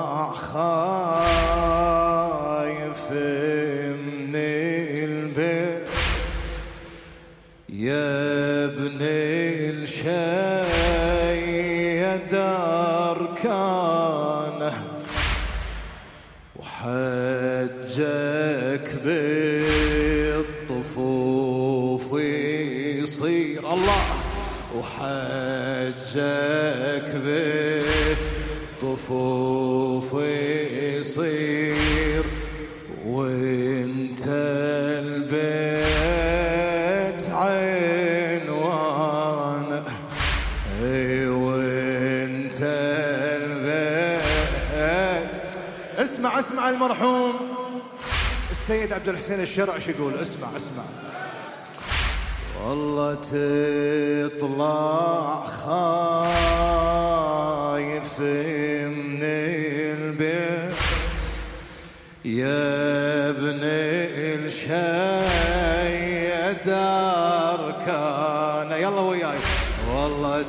خايف من البيت يا ابن الشيد أركانه وحجك بالطفوف يصير الله وحجك بالطفوف يصير وانت البيت عنوانه وانت البيت. اسمع المرحوم السيد عبد الحسين الشرع شو يقول. اسمع والله تطلع خايف من البيت يا ابن الشيد أركانه. يلا وياي. والله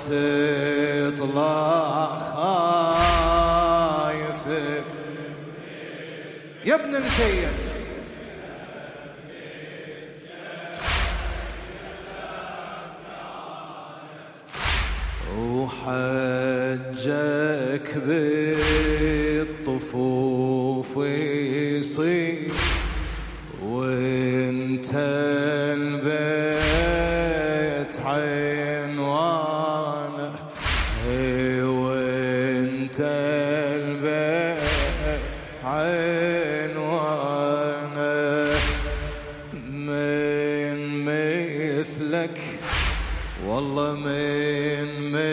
تطلع خايف يا ابن الشيد وحجك بالطفوف يصير وانت البيت عنوانه وانت البيت عنوانه. من مثلك والله من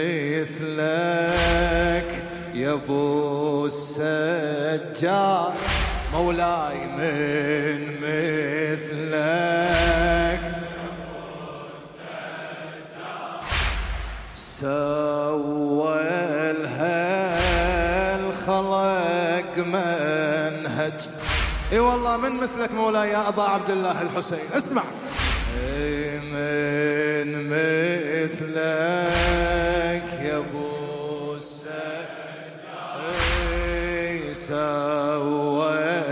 مثلك يا ابو السجاد مولاي من مثلك سوى الخلق منهج. اي والله من مثلك مولاي يا ابا عبد الله الحسين. اسمع من مثلك يا ابو السجاد سوى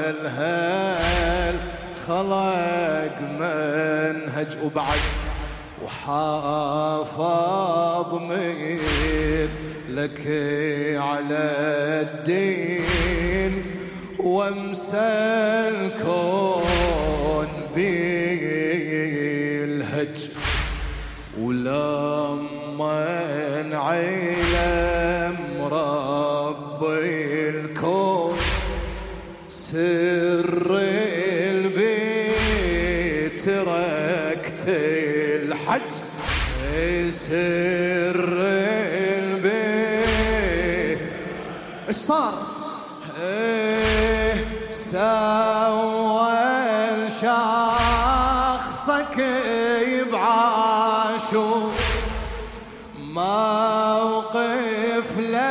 الخلق منهج وبعد وحافظ مثلك على الدين وامسى الكون بالهج ولما علم ربي الكون سر البيت تركت الحج سر البيت ايش صار سوى شخصك يبعاشو موقف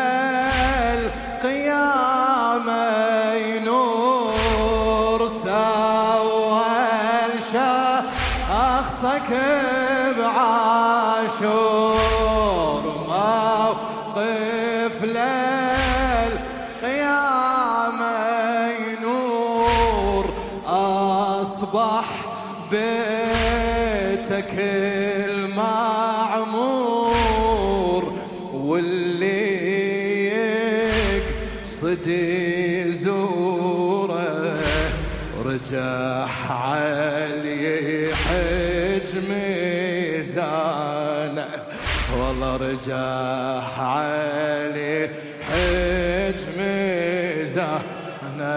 للقيامة ينور سوى شخصك بعاشور موقف للقيامة ينور أصبح بيتك المعمور واللي يقصد يزوره رجح علي حج ميزانه والله رجح علي حج ميزانه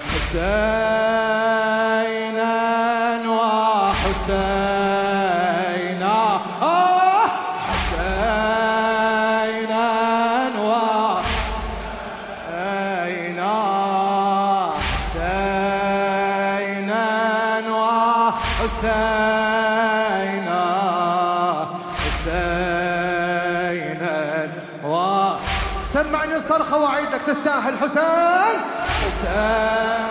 حسينا وحسينا حسينا وحسينا حسينا وحسينا حسينا سمعني الصرخة وعيدك تستاهل حسين حسين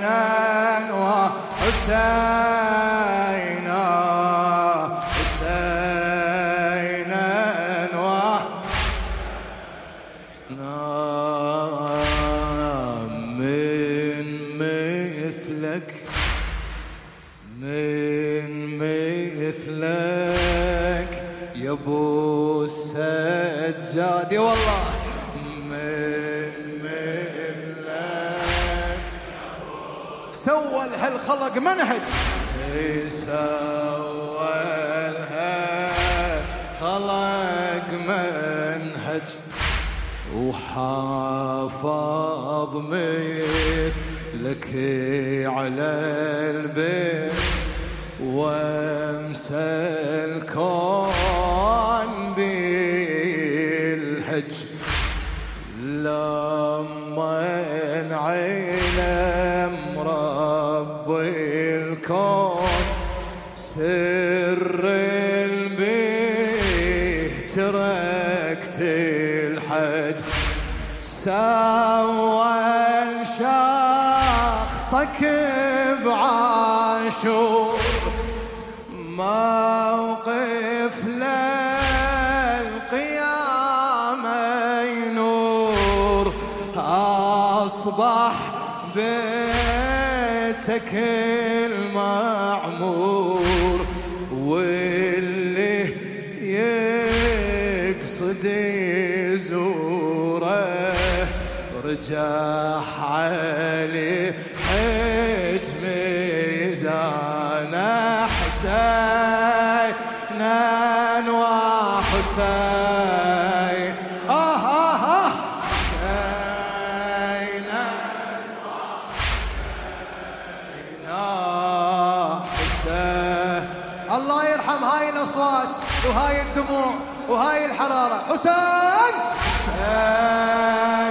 حسينا حسينا مثلك يا ابو السجاد، والله من مثلك سوى لهالخلق منهج، سوى لهالخلق منهج، وحافظ مثلك على البيت، وامسى الكون بالهج، لما علم رب الكون سر البيت تركت الحج، سوى شخصك بعاشور، موقف للقيامة ينور، أصبح بيتك المعمور، واللي يقصد يزوره رجح عليه حج ميزان، حسينا وحسين حسينا حسين. الله يرحم هاي الأصوات وهاي الدموع وهاي الحرارة. حسين حسين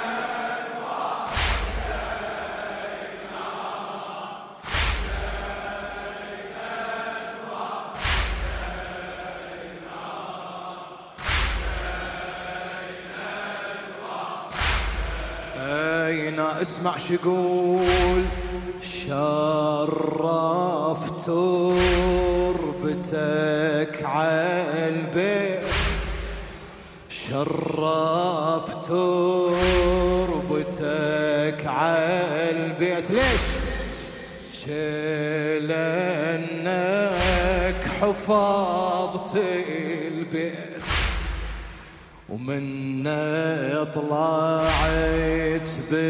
اسمع شقول، شرف تربتك عالبيت، شرف تربتك عالبيت، ليش؟ لأنك حفظت البيت، ومنا طلعت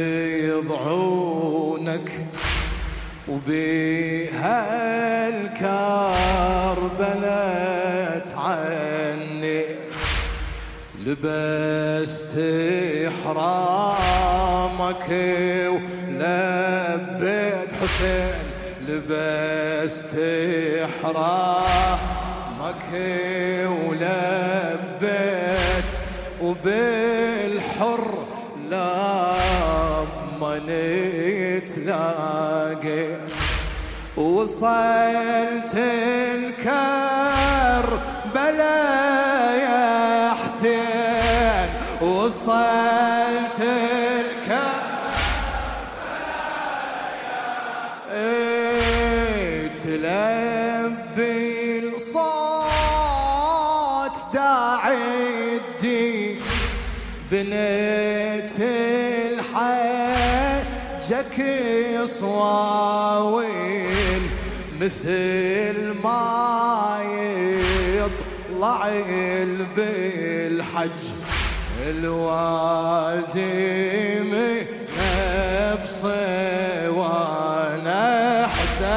بيضعونك، وبها الكربلة عني، لبست إحرامك ولبيت حسين، لبست إحرامك ولبيت، وبالحر لما نتلاقيت، وصلت الكربلاء يا حسين، وصلت الكربلاء تلبي الصوت داعي الدين، بنيت الحجك صواوين، مثل ما يطلع بالحج الوادي من بصوانا،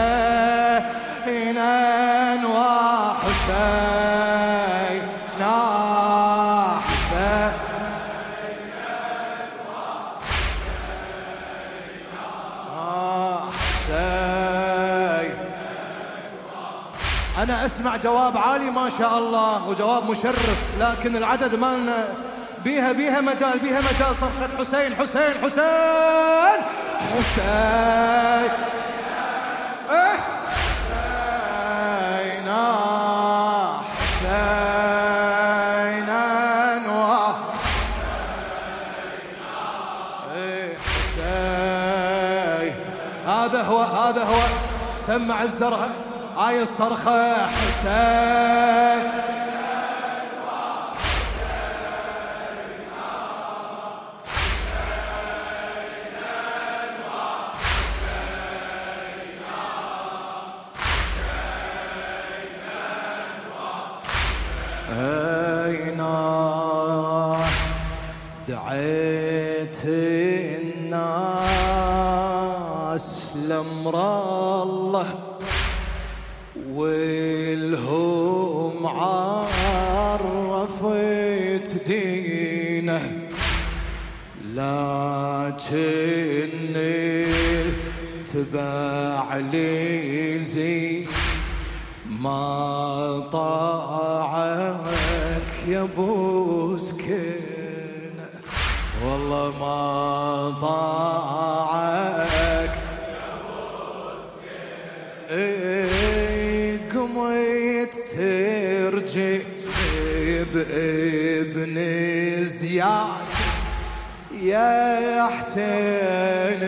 حسينا وحسينا حسين. أنا أسمع جواب عالي ما شاء الله وجواب مشرف، لكن العدد مالنا بيها مجال صرخة حسين حسين حسين حسين. هذا هو سمع الزرع هاي الصرخة، حسين دعيت الناس لأمر الله والهم عرفت دينه، لكن التبع لي زين ما طاعك يا ابو سكينة، والله ما طاعك يا ابو سكينة. قمت ترجع بابن زياد يا حسين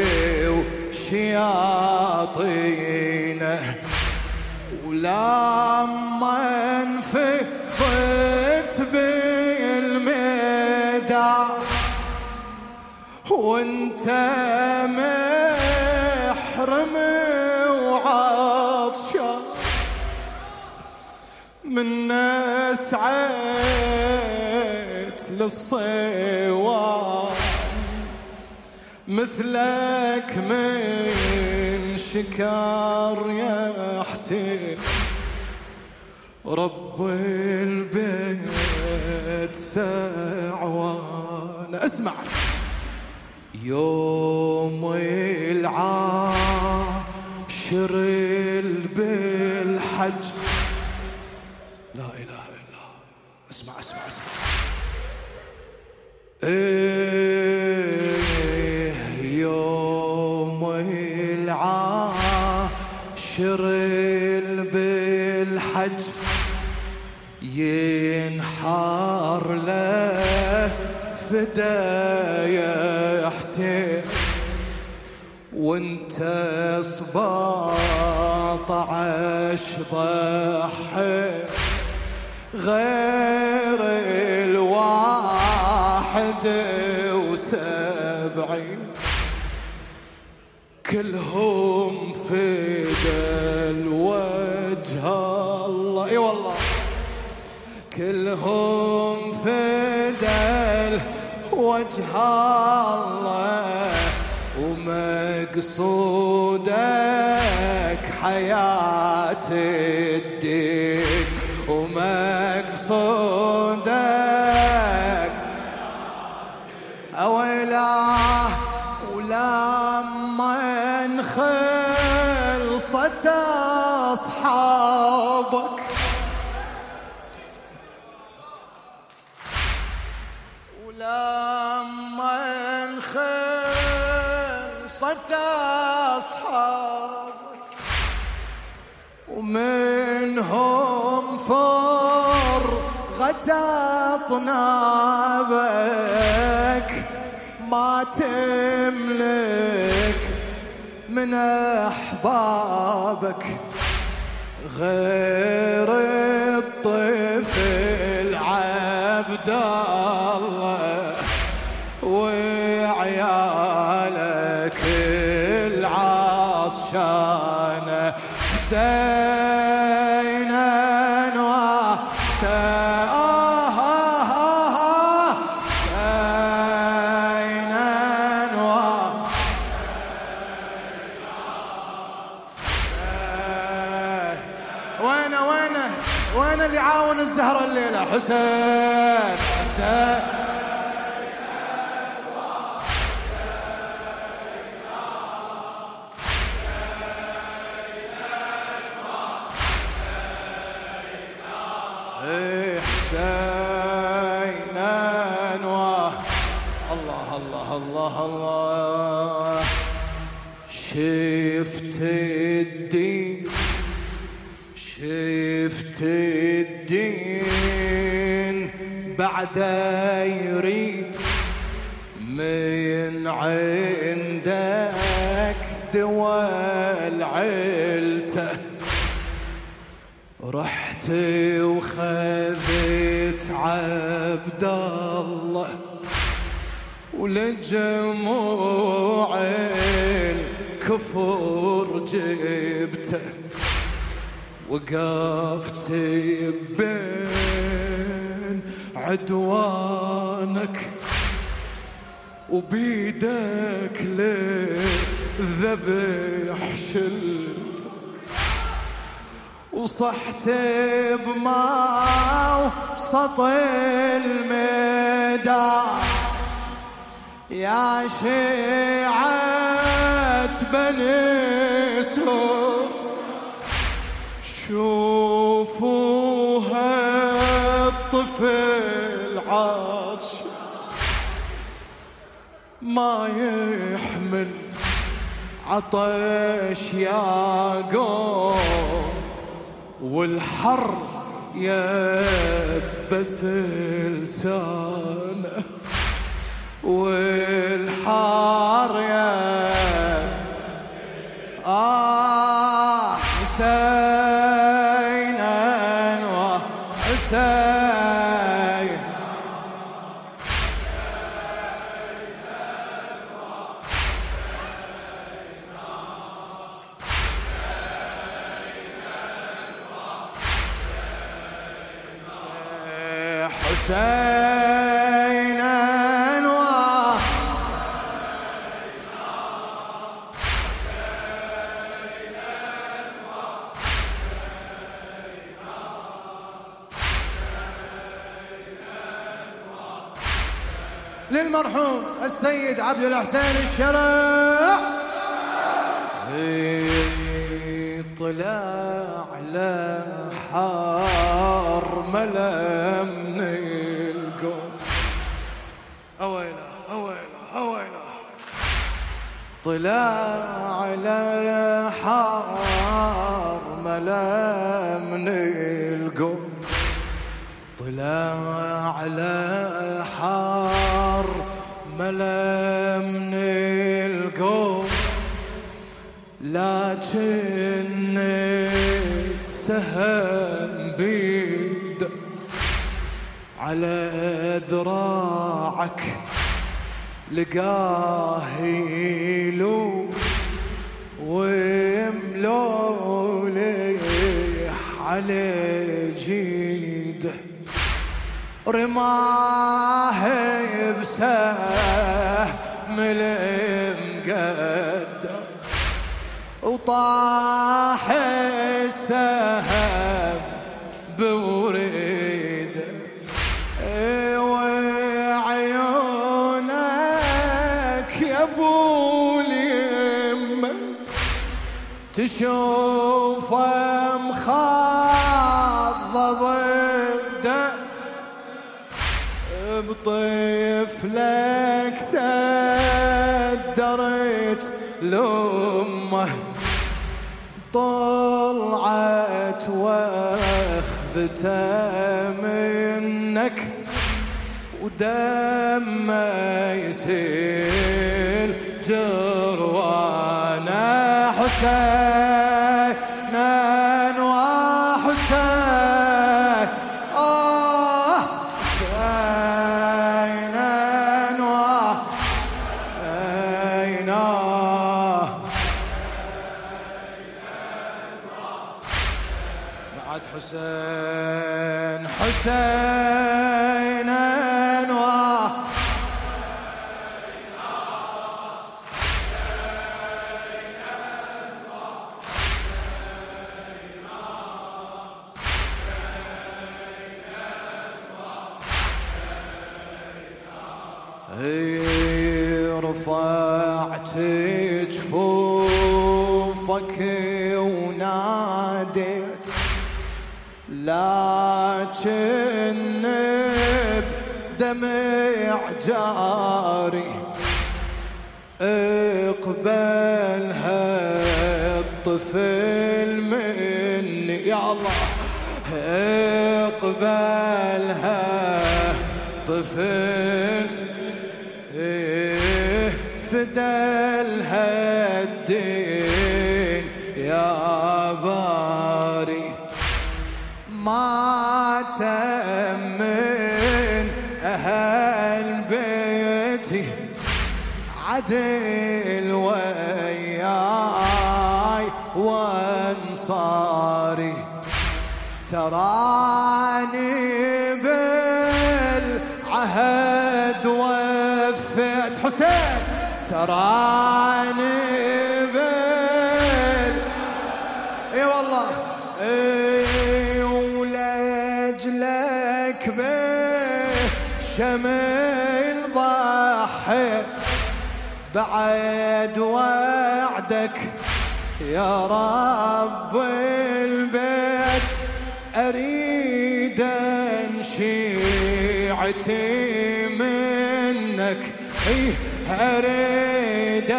وشياطينه، ولما انفضت بالميدان وانت محرم وعطشان من سعيت للصوان، مثلك من شكار يا حسين رب البيت سعوان. اسمع يوم العاشر بالحج، لا إله إلا الله، اسمع اسمع اسمع. يوم العاشر بالحج ينحار له فدايا حسين، وانت 17 ضحيت غير 71 كلهم فدى وجه الله. اي والله كلهم فدى وجه الله، ومقصودك حياة الدين، ومقصودك أويلاه. ولما انخلصت أصحابك ولما انخلصت أصحابك ومنهم فرغت أطنابك ما تملك من أحبابك غير الطفل عبد الله وعيالك العطشانة حسينا وين اللي عاون الزهرة الليلة؟ حسين حسين حسين أنوار. الله الله الله الله. شفت الدين شفت الدين بعده يريد من عندك دول عيلته، رحت وخذت عبد الله ولجموع الكفر جبته، وقفت بين عدوانك وبيدك للذبح شلت وصحت بما وسط الميدان يا شيعة بني سوف شوفوها الطفل عاش ما يحمل عطش يا قوم والحر يبس لسانه والحار حسينا وحسين حسينا للمرحوم السيد عبد الحسين الشرع طلع على حار ملا من القوم أويله أويله أويله طلع على حار ملا من القوم طلع على حار ملا من القوم لكن السهم بيد على ذراعك لقاه يلو وملولح على جيده رماه بسهم المقدر وطاح السهم بوريده وعيونك يا ابو اليمه تشوفه مخضب بده بطفلك سدرت لأمه طلعت واخذته منك ودمه يسيل جروانه حسينا وحسين حسين حسين رفعت جفوفك وناديت لكن بدمع جاري اقبلها الطفل مني يا الله اقبلها طفل فدلها الدين يا باري ما تأمن أهل بيتي عدل وياي وانصاري تراني بالحرب تراني اي والله ولأجلك بالشمل ضحيت بعد وعدك يا رب البيت أريد شيعتي منك أريد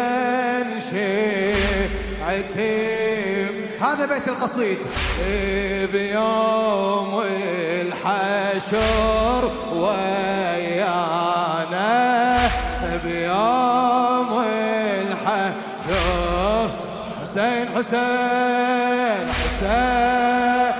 شيعتي. هذا بيت القصيد. بيوم الحشر ويانا بيوم الحشر حسين حسين حسين